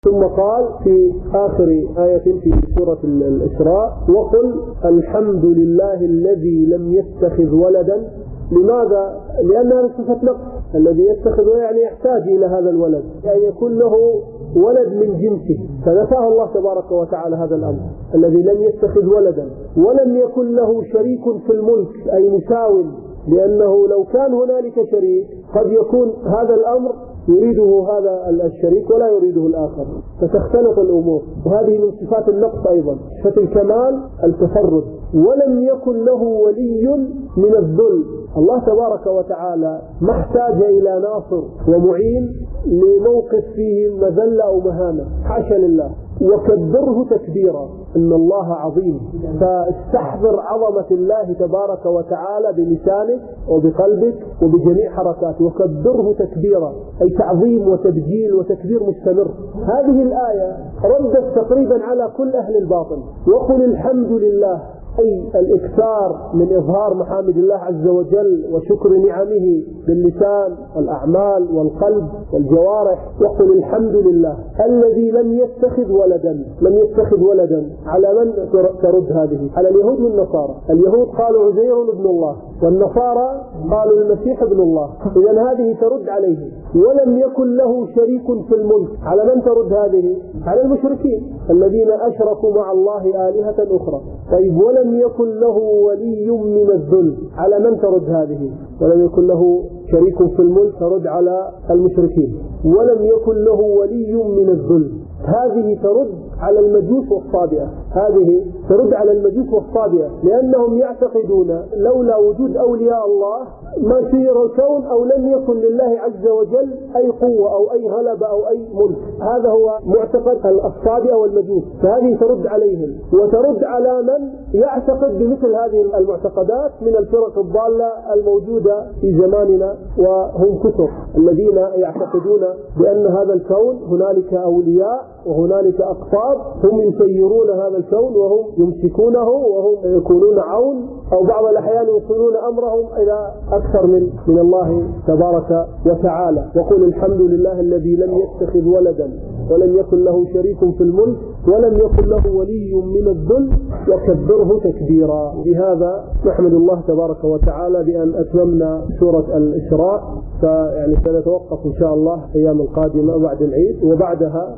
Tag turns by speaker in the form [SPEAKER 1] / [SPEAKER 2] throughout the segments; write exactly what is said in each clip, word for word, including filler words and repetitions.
[SPEAKER 1] ثم قال في آخر آية في سورة الإسراء: وقل الحمد لله الذي لم يتخذ ولدا. لماذا؟ لأنها صفة نقص. الذي يتخذ يعني يحتاج إلى هذا الولد، يعني يكون له ولد من جنسه، فنفاه الله تبارك وتعالى هذا الأمر. الذي لم يتخذ ولدا ولم يكن له شريك في الملك، أي مساو، لأنه لو كان هنالك شريك قد يكون هذا الأمر يريده هذا الشريك ولا يريده الآخر، فتختلط الأمور. وهذه من صفات النقص أيضا. صفة الكمال التفرد. ولم يكن له ولي من الذل. الله تبارك وتعالى ما احتاج إلى ناصر ومعين لموقف فيه مذلة أو مهانة، حاشا لله. وكبره تكبيرا، إن الله عظيم. فاستحضر عظمة الله تبارك وتعالى بلسانك وبقلبك وبجميع حركاته. وكبره تكبيرا، أي تعظيم وتبجيل وتكبير مستمر. هذه الآية ردت تقريبا على كل أهل الباطل. وقل الحمد لله، أي الإكثار من إظهار محامد الله عز وجل وشكر نعمه باللسان والأعمال والقلب والجوارح. وقل الحمد لله الذي لم يتخذ ولدا. لم يتخذ ولدا على من ترد هذه؟ على اليهود والنصارى. اليهود قالوا عزير ابن الله، والنصارى قالوا المسيح ابن الله. إذن هذه ترد عليه. ولم يكن له شريك في الملك، على من ترد هذه؟ على المشركين الذين أشركوا مع الله آلهة أخرى. طيب ولم يكن له ولي من الذل، على من ترد هذه؟ ولم يكن له شريك في الملك ترد على المشركين. ولم يكن له ولي من الذل، هذه ترد على المجوس والصابئة. هذه ترد على المجوس والصابئة، لأنهم يعتقدون لولا وجود أولياء الله ما سير الكون، أو لم يكن لله عز وجل أي قوة أو أي غلبة أو أي ملك. هذا هو معتقد الصابئة والمجوس. فهذه ترد عليهم. وترد على من يعتقد بمثل هذه المعتقدات من الفرق الضالة الموجودة في زماننا، وهم كثر الذين يعتقدون بأن هذا الكون هنالك أولياء وهنالك أقطاب هم يسيرون هذا الكون وهم يمسكونه وهم يكونون عون، أو بعض الأحيان يوصلون أمرهم إلى أكثر من من الله تبارك وتعالى. وقل الحمد لله الذي لم يتخذ ولدا ولم يكن له شريك في الملك ولم يكن له ولي من الذل وكبره تكبيرا. بهذا نحمد الله تبارك وتعالى بأن أتممنا سورة الإسراء. فيعني سنتوقف إن شاء الله أيام القادمة بعد العيد، وبعدها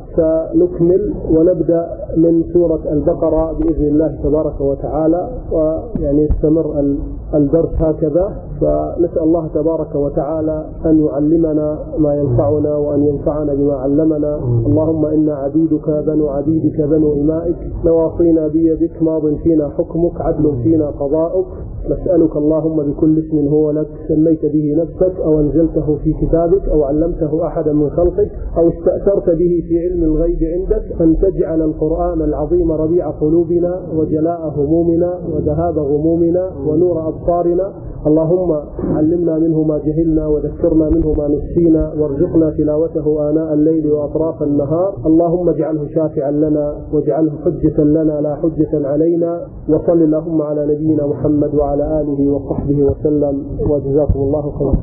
[SPEAKER 1] سنكمل ونبدأ من سورة البقرة بإذن الله تبارك وتعالى، ويعني يستمر الدرس هكذا. فنسأل الله تبارك وتعالى أن يعلمنا ما ينفعنا وأن ينفعنا بما علمنا. اللهم إنا عبيدك بنو عبيدك بنو إمائك، نواصينا بيدك، ماض فينا حكمك، عدل فينا قضاؤك. نسألك اللهم بكل اسم هو لك سميت به نفسك أو أنزلته في كتابك أو علمته أحدا من خلقك أو استأثرت به في علم الغيب عندك، أن تجعل القرآن العظيم ربيع قلوبنا وجلاء همومنا وذهاب غمومنا ونور أبصارنا. اللهم علمنا منه ما جهلنا وذكرنا منه ما نسينا، وارزقنا تلاوته آناء الليل وأطراف النهار. اللهم اجعله شافعا لنا واجعله حجة لنا لا حجة علينا. وصل اللهم على نبينا محمد وعلى آله وصحبه وسلم، وجزاكم الله خيرا.